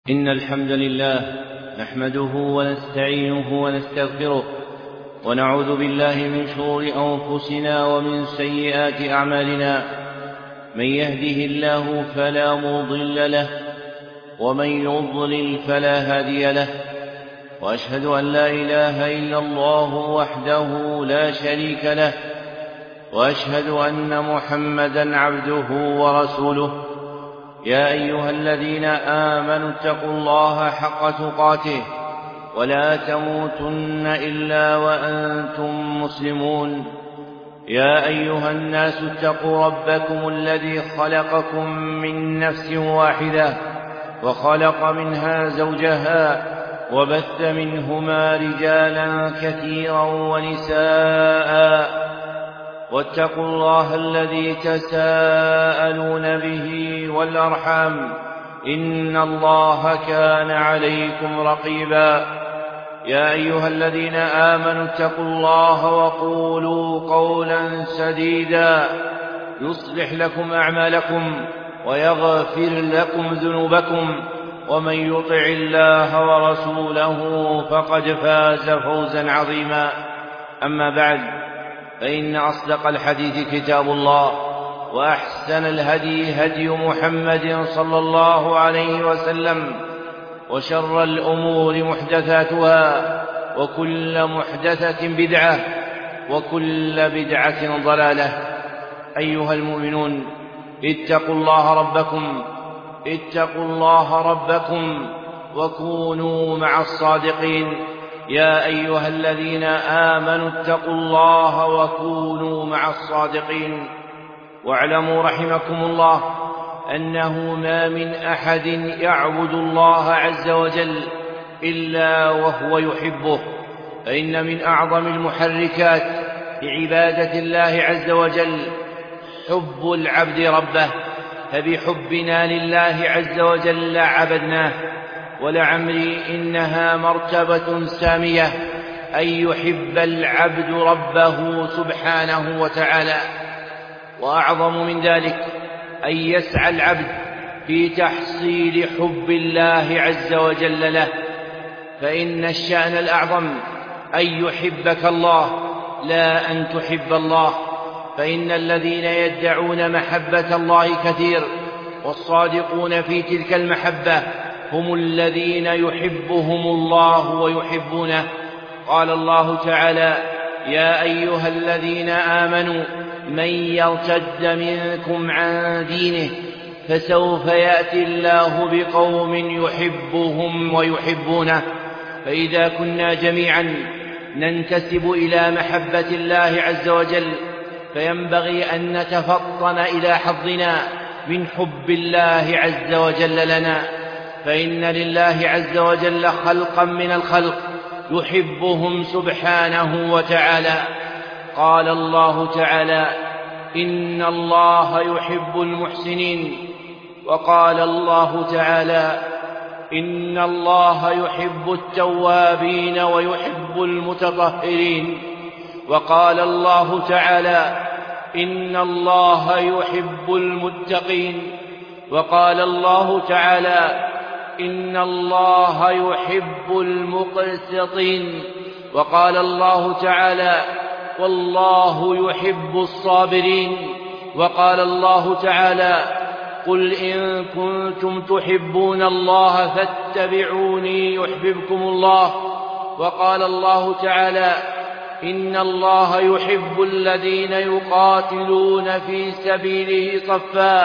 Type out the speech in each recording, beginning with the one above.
إن الحمد لله نحمده ونستعينه ونستغفره ونعوذ بالله من شرور أنفسنا ومن سيئات أعمالنا. من يهده الله فلا مضل له ومن يضلل فلا هادي له، وأشهد أن لا إله إلا الله وحده لا شريك له، وأشهد أن محمدا عبده ورسوله. يا أيها الذين آمنوا اتقوا الله حق تقاته ولا تموتن إلا وأنتم مسلمون. يا أيها الناس اتقوا ربكم الذي خلقكم من نفس واحدة وخلق منها زوجها وبث منهما رجالا كثيرا ونساء، واتقوا الله الذي تساءلون به والأرحام إن الله كان عليكم رقيبا. يا أيها الذين آمنوا اتقوا الله وقولوا قولا سديدا يصلح لكم أعمالكم ويغفر لكم ذنوبكم، ومن يطع الله ورسوله فقد فاز فوزا عظيما. أما بعد، فإن أصدق الحديث كتاب الله، وأحسن الهدي هدي محمد صلى الله عليه وسلم، وشر الأمور محدثاتها، وكل محدثة بدعة، وكل بدعة ضلالة. أيها المؤمنون، اتقوا الله ربكم وكونوا مع الصادقين. يا أيها الذين آمنوا اتقوا الله وكونوا مع الصادقين. واعلموا رحمكم الله أنه ما من أحد يعبد الله عز وجل إلا وهو يحبه، فإن من أعظم المحركات لعبادة الله عز وجل حب العبد ربه، فبحبنا لله عز وجل عبدناه. ولعمري إنها مرتبة سامية أن يحب العبد ربه سبحانه وتعالى. وأعظم من ذلك أن يسعى العبد في تحصيل حب الله عز وجل له، فإن الشأن الأعظم أن يحبك الله لا أن تحب الله. فإن الذين يدعون محبة الله كثير، والصادقون في تلك المحبة هم الذين يحبهم الله ويحبونه. قال الله تعالى: يا أيها الذين آمنوا من يرتد منكم عن دينه فسوف يأتي الله بقوم يحبهم ويحبونه. فإذا كنا جميعا ننتسب إلى محبة الله عز وجل، فينبغي أن نتفطن إلى حظنا من حب الله عز وجل لنا، فإن لله عز وجل خلقا من الخلق يحبهم سبحانه وتعالى. قال الله تعالى: إن الله يحب المحسنين. وقال الله تعالى: إن الله يحب التوابين ويحب المتطهرين. وقال الله تعالى: إن الله يحب المتقين. وقال الله تعالى: إن الله يحب المقسطين. وقال الله تعالى: والله يحب الصابرين. وقال الله تعالى: قل إن كنتم تحبون الله فاتبعوني يحببكم الله. وقال الله تعالى: إن الله يحب الذين يقاتلون في سبيله صفا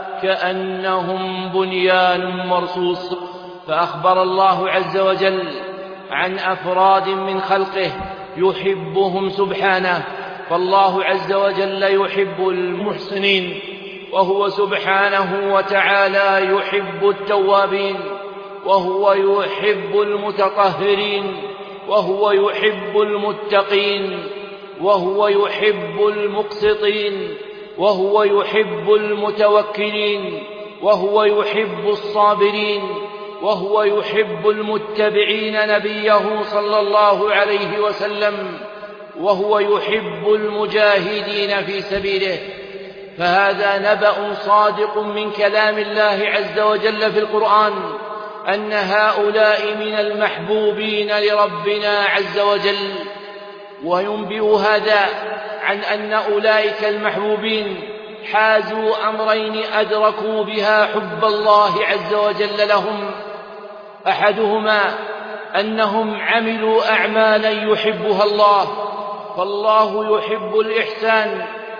كأنهم بنيان مرصوص. فأخبر الله عز وجل عن أفراد من خلقه يحبهم سبحانه، فالله عز وجل يحب المحسنين، وهو سبحانه وتعالى يحب التوابين، وهو يحب المتطهرين، وهو يحب المتقين، وهو يحب المقسطين، وهو يحب المتوكلين، وهو يحب الصابرين، وهو يحب المتبعين نبيه صلى الله عليه وسلم، وهو يحب المجاهدين في سبيله. فهذا نبأ صادق من كلام الله عز وجل في القرآن أن هؤلاء من المحبوبين لربنا عز وجل، وينبئ هذا عن أن أولئك المحبوبين حازوا أمرين أدركوا بها حب الله عز وجل لهم. أحدهما أنهم عملوا أعمالا يحبها الله، فالله يحب الإحسان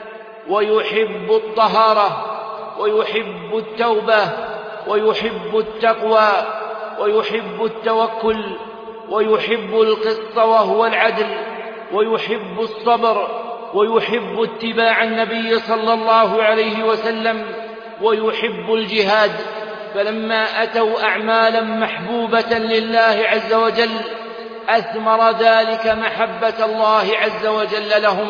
ويحب الطهارة ويحب التوبة ويحب التقوى ويحب التوكل ويحب القسط وهو العدل ويحب الصبر ويحب اتباع النبي صلى الله عليه وسلم ويحب الجهاد. فلما أتوا أعمالا محبوبة لله عز وجل أثمر ذلك محبة الله عز وجل لهم.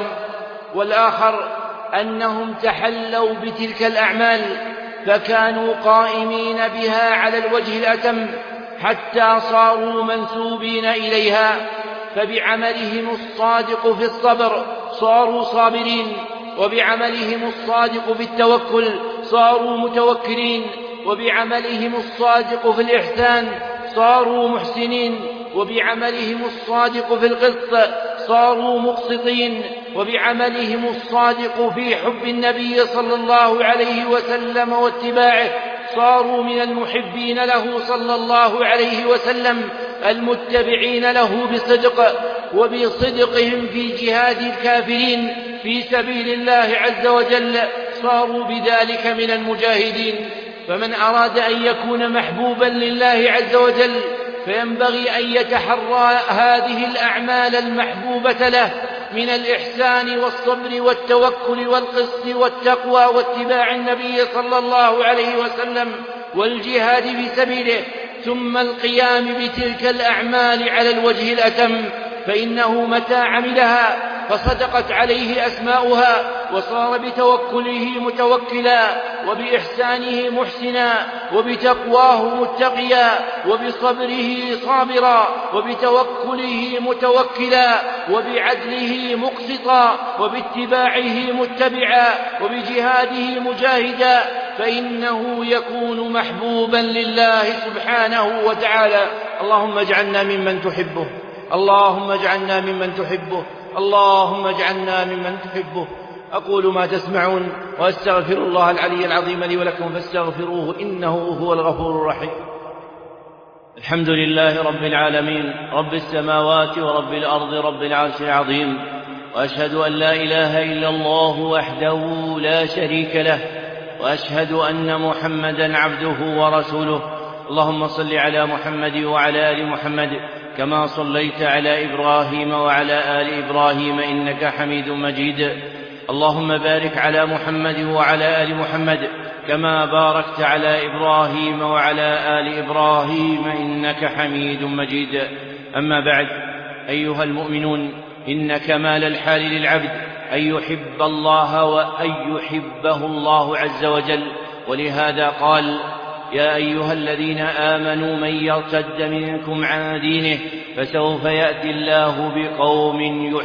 والآخر أنهم تحلوا بتلك الأعمال فكانوا قائمين بها على الوجه الأتم حتى صاروا منسوبين إليها، فبعملهم الصادق في الصبر صاروا صابرين، وبعملهم الصادق في التوكل صاروا متوكلين، وبعملهم الصادق في الإحسان صاروا محسنين، وبعملهم الصادق في القسط صاروا مقسطين، وبعملهم الصادق في حب النبي صلى الله عليه وسلم واتباعه صاروا من المحبين له صلى الله عليه وسلم المتبعين له بصدق، وبصدقهم في جهاد الكافرين في سبيل الله عز وجل صاروا بذلك من المجاهدين. فمن أراد أن يكون محبوبا لله عز وجل فينبغي أن يتحرى هذه الأعمال المحبوبة له من الإحسان والصبر والتوكل والقسط والتقوى واتباع النبي صلى الله عليه وسلم والجهاد في سبيله، ثم القيام بتلك الأعمال على الوجه الأتم، فإنه متى عملها فصدقت عليه أسماؤها وصار بتوكله متوكلا، وبإحسانه محسنا، وبتقواه متقيا، وبصبره صابرا، وبتوكله متوكلا، وبعدله مقسطا، وباتباعه متبعا، وبجهاده مجاهدا، فإنه يكون محبوبا لله سبحانه وتعالى. اللهم اجعلنا ممن تحبه، اللهم اجعلنا ممن تحبه، اللهم اجعلنا ممن تحبه. أقول ما تسمعون وأستغفر الله العلي العظيم لي ولكم فاستغفروه إنه هو الغفور الرحيم. الحمد لله رب العالمين، رب السماوات ورب الأرض، رب العرش العظيم، وأشهد أن لا إله إلا الله وحده لا شريك له، وأشهد أن محمدا عبده ورسوله. اللهم صل على محمد وعلى آل محمد كما صليت على إبراهيم وعلى آل إبراهيم إنك حميد مجيد. اللهم بارك على محمد وعلى آل محمد كما باركت على إبراهيم وعلى آل إبراهيم إنك حميد مجيد. أما بعد، أيها المؤمنون، إن كمال الحال للعبد أن يحب الله وأن يحبه الله عز وجل، ولهذا قال: يا أيها الذين آمنوا من يرتد منكم عن دينه فسوف يأتي الله بقوم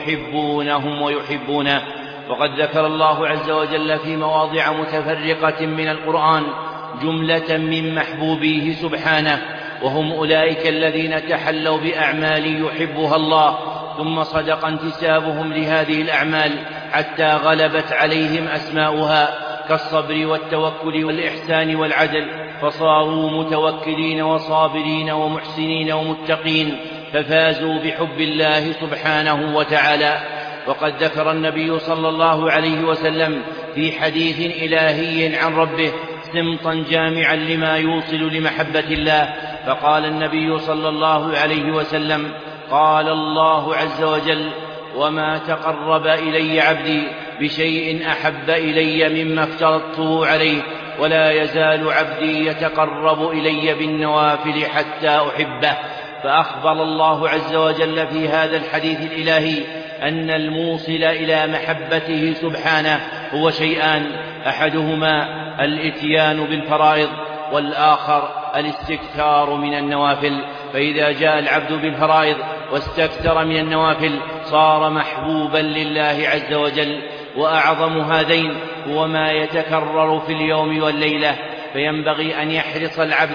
يحبونهم ويحبونه. وقد ذكر الله عز وجل في مواضع متفرقة من القرآن جملة من محبوبيه سبحانه، وهم أولئك الذين تحلوا بأعمال يحبها الله، ثم صدق انتسابهم لهذه الأعمال حتى غلبت عليهم أسماؤها كالصبر والتوكل والإحسان والعدل، فصاروا متوكلين وصابرين ومحسنين ومتقين، ففازوا بحب الله سبحانه وتعالى. وقد ذكر النبي صلى الله عليه وسلم في حديث إلهي عن ربه سمطا جامعا لما يوصل لمحبة الله، فقال النبي صلى الله عليه وسلم: قال الله عز وجل: وما تقرب إلي عبدي بشيء أحب إلي مما افترضته عليه، ولا يزال عبدي يتقرب إلي بالنوافل حتى أحبه. فأخبر الله عز وجل في هذا الحديث الإلهي أن الموصل إلى محبته سبحانه هو شيئان: أحدهما الإتيان بالفرائض، والآخر الاستكثار من النوافل. فإذا جاء العبد بالفرائض واستكثر من النوافل صار محبوبا لله عز وجل. وأعظم هذين هو ما يتكرر في اليوم والليلة، فينبغي أن يحرص العبد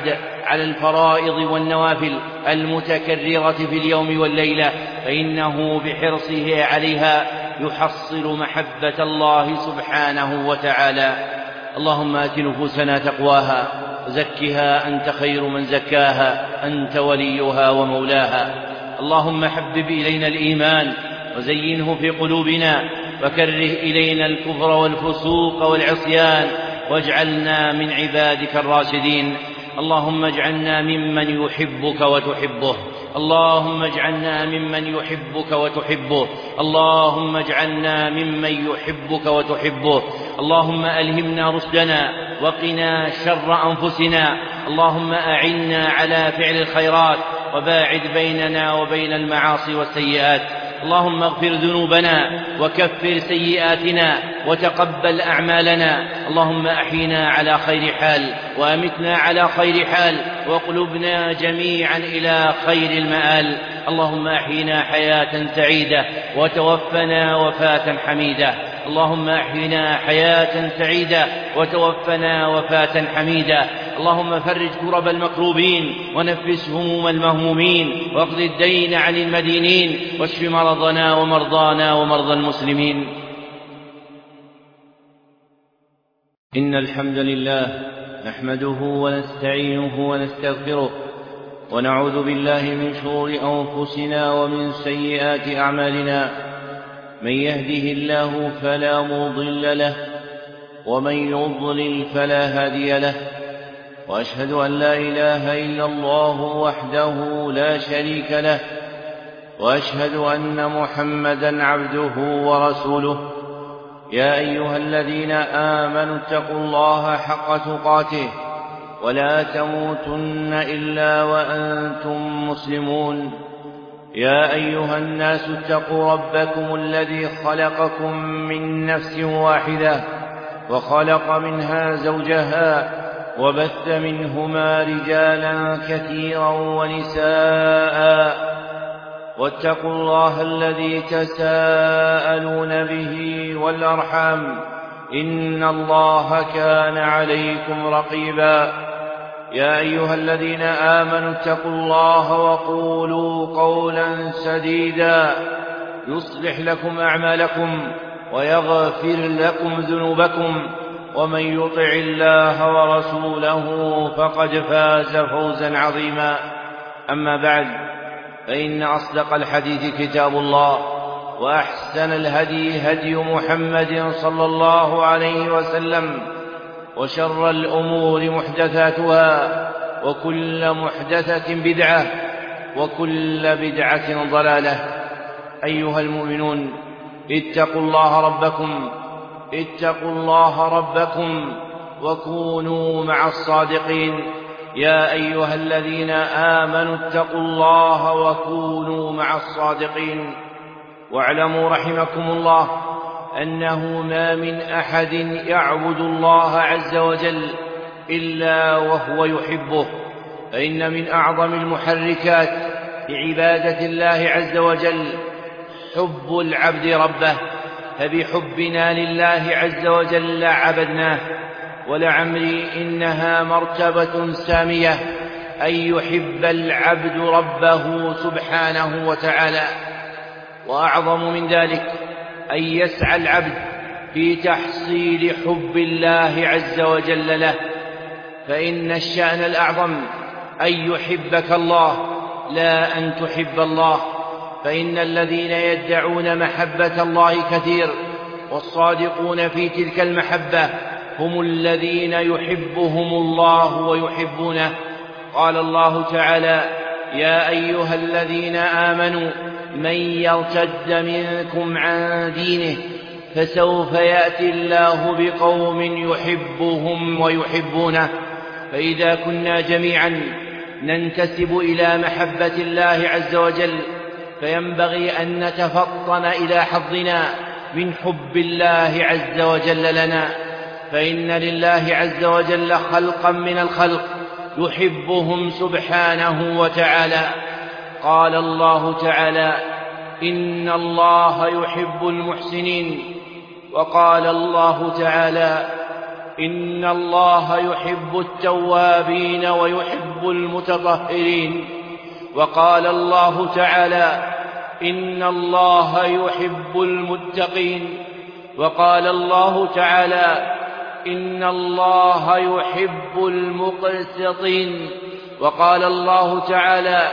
على الفرائض والنوافل المتكررة في اليوم والليلة، فإنه بحرصه عليها يحصل محبة الله سبحانه وتعالى. اللهم آت نفوسنا تقواها وزكها أنت خير من زكاها، أنت وليها ومولاها. اللهم حبب إلينا الإيمان وزينه في قلوبنا، وكره إلينا الكفر والفسوق والعصيان، واجعلنا من عبادك الراشدين. اللهم اجعلنا ممن يحبك وتحبه، اللهم اجعلنا ممن يحبك وتحبه، اللهم اجعلنا ممن يحبك وتحبه. اللهم ألهمنا رشدنا وقنا شر أنفسنا. اللهم أعنا على فعل الخيرات وباعد بيننا وبين المعاصي والسيئات. اللهم اغفر ذنوبنا وكفر سيئاتنا وتقبل أعمالنا. اللهم أحينا على خير حال وأمتنا على خير حال، وقلوبنا جميعا إلى خير المآل. اللهم أحينا حياة سعيدة وتوفنا وفاة حميدة. اللهم أحينا حياة سعيدة وتوفنا وفاة حميدة. اللهم فرج كرب المكروبين ونفس هموم المهمومين، واقض الدين عن المدينين، واشف مرضنا ومرضانا ومرضى المسلمين. إن الحمد لله نحمده ونستعينه ونستغفره، ونعوذ بالله من شرور أنفسنا ومن سيئات أعمالنا. من يهده الله فلا مضل له، ومن يضلل فلا هادي له، وأشهد أن لا إله إلا الله وحده لا شريك له، وأشهد أن محمدا عبده ورسوله. يا أيها الذين آمنوا اتقوا الله حق تقاته ولا تموتن إلا وأنتم مسلمون. يا أيها الناس اتقوا ربكم الذي خلقكم من نفس واحدة وخلق منها زوجها وبث منهما رجالا كثيرا ونساء، واتقوا الله الذي تساءلون به والأرحام، إن الله كان عليكم رقيبا. يا أيها الذين آمنوا اتقوا الله وقولوا قولا سديدا يصلح لكم أعمالكم ويغفر لكم ذنوبكم، ومن يطع الله ورسوله فقد فاز فوزا عظيما. أما بعد، فإن أصدق الحديث كتاب الله، وأحسن الهدي هدي محمد صلى الله عليه وسلم، وشر الأمور محدثاتها، وكل محدثة بدعة، وكل بدعة ضلالة. أيها المؤمنون، اتقوا الله ربكم وكونوا مع الصادقين. يا أيها الذين آمنوا اتقوا الله وكونوا مع الصادقين. واعلموا رحمكم الله أنه ما من أحد يعبد الله عز وجل إلا وهو يحبه، فإن من أعظم المحركات لعبادة الله عز وجل حب العبد ربه، فبحبنا لله عز وجل عبدناه. ولعمري إنها مرتبة سامية أن يحب العبد ربه سبحانه وتعالى. وأعظم من ذلك أن يسعى العبد في تحصيل حب الله عز وجل له، فإن الشأن الأعظم أن يحبك الله لا أن تحب الله. فإن الذين يدعون محبة الله كثير، والصادقون في تلك المحبة هم الذين يحبهم الله ويحبونه. قال الله تعالى: يا أيها الذين آمنوا من يرتد منكم عن دينه فسوف يأتي الله بقوم يحبهم ويحبونه. فإذا كنا جميعا ننتسب إلى محبة الله عز وجل، فينبغي أن نتفطن إلى حظنا من حب الله عز وجل لنا، فإن لله عز وجل خلقا من الخلق يحبهم سبحانه وتعالى. قال الله تعالى: إن الله يحب المحسنين. وقال الله تعالى: إن الله يحب التوابين ويحب المتطهرين. وقال الله تعالى: إن الله يحب المتقين. وقال الله تعالى: إن الله يحب المقسطين. وقال الله تعالى: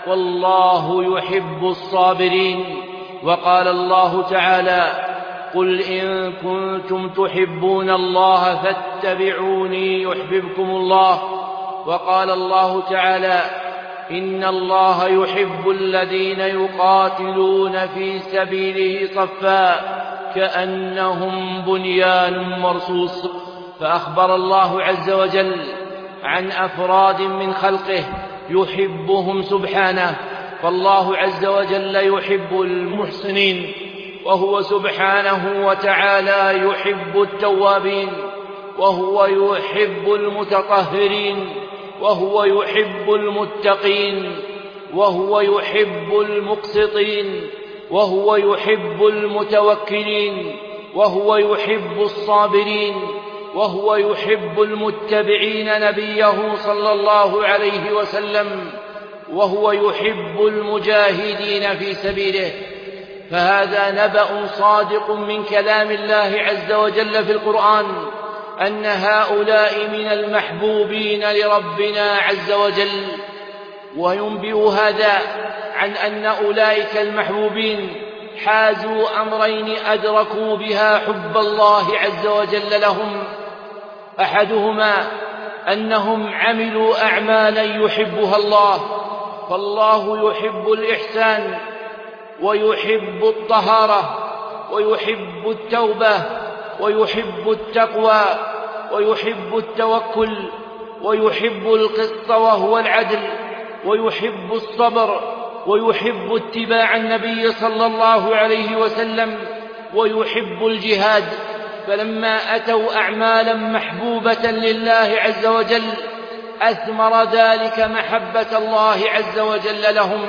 والله يحب الصابرين. وقال الله تعالى: قل إن كنتم تحبون الله فاتبعوني يحببكم الله. وقال الله تعالى: إن الله يحب الذين يقاتلون في سبيله صفا كأنهم بنيان مرصوص. فأخبر الله عز وجل عن أفراد من خلقه يحبهم سبحانه، فالله عز وجل يحب المحسنين، وهو سبحانه وتعالى يحب التوابين، وهو يحب المتطهرين، وهو يحب المتقين، وهو يحب المقسطين، وهو يحب المتوكلين، وهو يحب الصابرين، وهو يحب المتبعين نبيه صلى الله عليه وسلم، وهو يحب المجاهدين في سبيله. فهذا نبأ صادق من كلام الله عز وجل في القرآن أن هؤلاء من المحبوبين لربنا عز وجل، وينبئ هذا عن أن أولئك المحبوبين حازوا أمرين أدركوا بها حب الله عز وجل لهم. أحدهما أنهم عملوا أعمالا يحبها الله، فالله يحب الإحسان ويحب الطهارة ويحب التوبة ويحب التقوى ويحب التوكل ويحب القسط وهو العدل ويحب الصبر ويحب اتباع النبي صلى الله عليه وسلم ويحب الجهاد. فلما أتوا أعمالا محبوبة لله عز وجل أثمر ذلك محبة الله عز وجل لهم.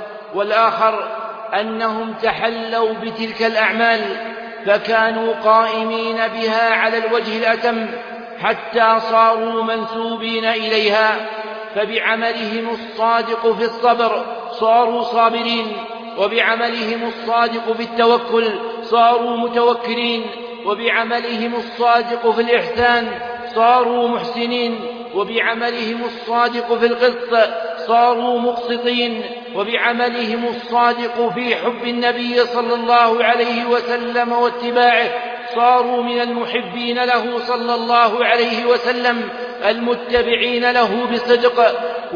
والآخر أنهم تحلوا بتلك الأعمال فكانوا قائمين بها على الوجه الأتم حتى صاروا منسوبين إليها، فبعملهم الصادق في الصبر صاروا صابرين، وبعملهم الصادق في التوكل صاروا متوكلين، وبعملهم الصادق في الإحسان صاروا محسنين، وبعملهم الصادق في القسط صاروا مقسطين، وبعملهم الصادق في حب النبي صلى الله عليه وسلم واتباعه صاروا من المحبين له صلى الله عليه وسلم المتبعين له بصدق،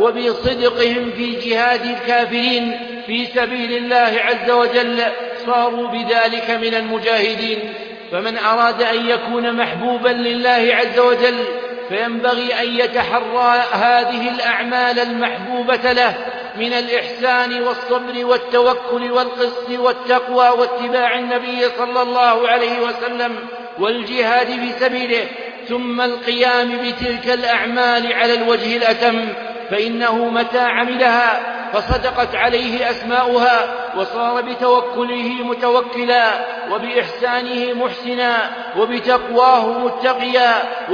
وبصدقهم في جهاد الكافرين في سبيل الله عز وجل صاروا بذلك من المجاهدين. فمن أراد أن يكون محبوبا لله عز وجل فينبغي أن يتحرى هذه الأعمال المحبوبة له من الإحسان والصبر والتوكل والقسط والتقوى واتباع النبي صلى الله عليه وسلم والجهاد في سبيله، ثم القيام بتلك الأعمال على الوجه الأتم، فإنه متى عملها فصدقت عليه أسماؤها وصار بتوكله متوكلا، وبإحسانه محسنا، وبتقواه متقيا،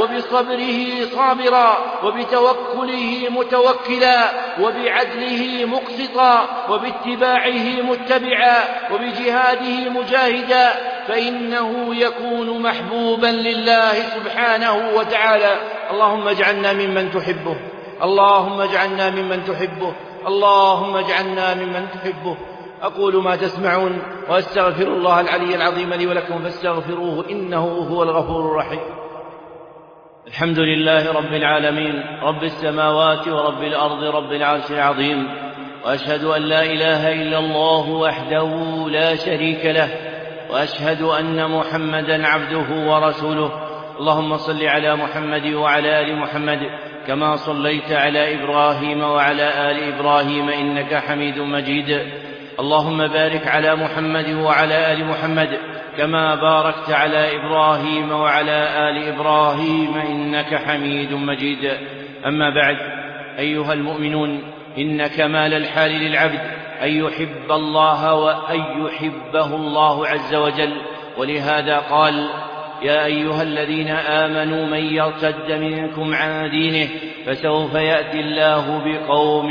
وبصبره صابرا، وبتوكله متوكلا، وبعدله مقسطا، وباتباعه متبعا، وبجهاده مجاهدا، فإنه يكون محبوبا لله سبحانه وتعالى. اللهم اجعلنا ممن تحبه، اللهم اجعلنا ممن تحبه، اللهم اجعلنا ممن تحبه. أقول ما تسمعون وأستغفر الله العلي العظيم لي ولكم فاستغفروه إنه هو الغفور الرحيم. الحمد لله رب العالمين، رب السماوات ورب الأرض، رب العرش العظيم، وأشهد أن لا إله إلا الله وحده لا شريك له، وأشهد أن محمدا عبده ورسوله. اللهم صل على محمد وعلى آل محمد كما صليت على إبراهيم وعلى آل إبراهيم إنك حميد مجيد. اللهم بارك على محمد وعلى آل محمد كما باركت على إبراهيم وعلى آل إبراهيم إنك حميد مجيد. أما بعد، أيها المؤمنون، إن كمال الحال للعبد أن يحب الله وأن يحبه الله عز وجل، ولهذا قال: يا أيها الذين آمنوا من يرتد منكم عن دينه فسوف يأتي الله بقوم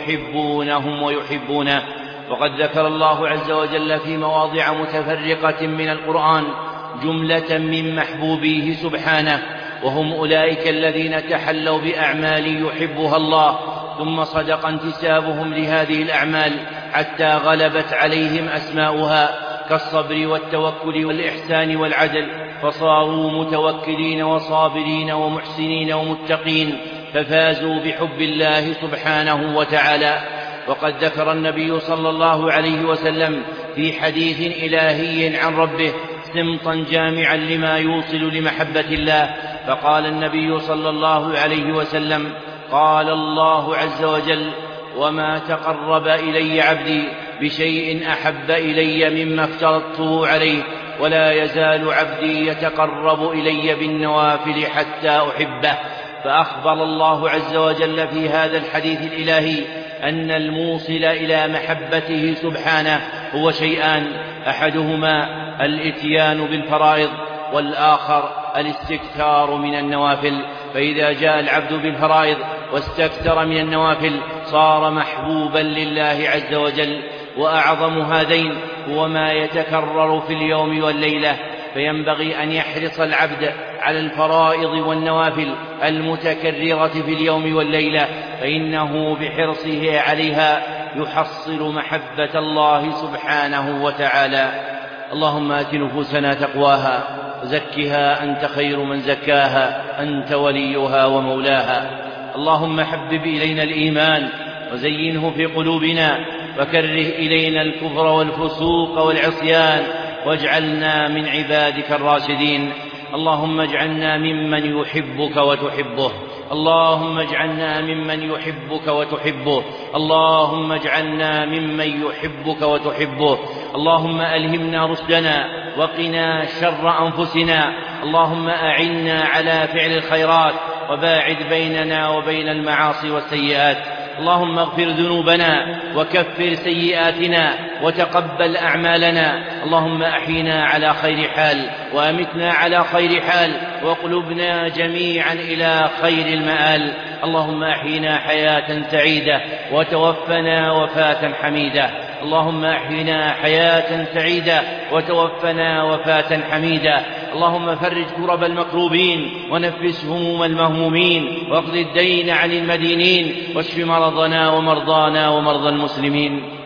يحبونهم ويحبونه. وقد ذكر الله عز وجل في مواضع متفرقة من القرآن جملة من محبوبيه سبحانه، وهم أولئك الذين تحلوا بأعمال يحبها الله، ثم صدق انتسابهم لهذه الأعمال حتى غلبت عليهم أسماؤها كالصبر والتوكل والإحسان والعدل، فصاروا متوكلين وصابرين ومحسنين ومتقين، ففازوا بحب الله سبحانه وتعالى. وقد ذكر النبي صلى الله عليه وسلم في حديث إلهي عن ربه سمطا جامعا لما يوصل لمحبة الله، فقال النبي صلى الله عليه وسلم: قال الله عز وجل: وما تقرب إلي عبدي بشيء أحب إلي مما افترضته عليه، ولا يزال عبدي يتقرب إلي بالنوافل حتى أحبه. فأخبر الله عز وجل في هذا الحديث الإلهي أن الموصل إلى محبته سبحانه هو شيئان: أحدهما الإتيان بالفرائض، والآخر الاستكثار من النوافل. فإذا جاء العبد بالفرائض واستكثر من النوافل صار محبوبا لله عز وجل. وأعظم هذين هو ما يتكرر في اليوم والليلة، فينبغي أن يحرص العبد على الفرائض والنوافل المتكررة في اليوم والليلة، فإنه بحرصه عليها يحصل محبة الله سبحانه وتعالى. اللهم آت نفوسنا تقواها وزكها أنت خير من زكاها، أنت وليها ومولاها. اللهم حبب إلينا الإيمان وزينه في قلوبنا، وكره إلينا الكفر والفسوق والعصيان، واجعلنا من عبادك الراشدين. اللهم اجعلنا ممن يحبك وتحبه، اللهم اجعلنا ممن يحبك وتحبه، اللهم اجعلنا ممن يحبك وتحبه. اللهم ألهمنا رشدنا وقنا شر أنفسنا. اللهم أعنا على فعل الخيرات وباعد بيننا وبين المعاصي والسيئات. اللهم اغفر ذنوبنا وكفر سيئاتنا وتقبل أعمالنا. اللهم أحينا على خير حال وأمتنا على خير حال، وقلوبنا جميعا إلى خير المآل. اللهم أحينا حياة سعيدة وتوفنا وفاة حميدة. اللهم أحينا حياة سعيدة وتوفنا وفاة حميدة. اللهم فرج كرب المكروبين ونفس هموم المهمومين، واقض الدين عن المدينين، واشف مرضنا ومرضانا ومرضى المسلمين.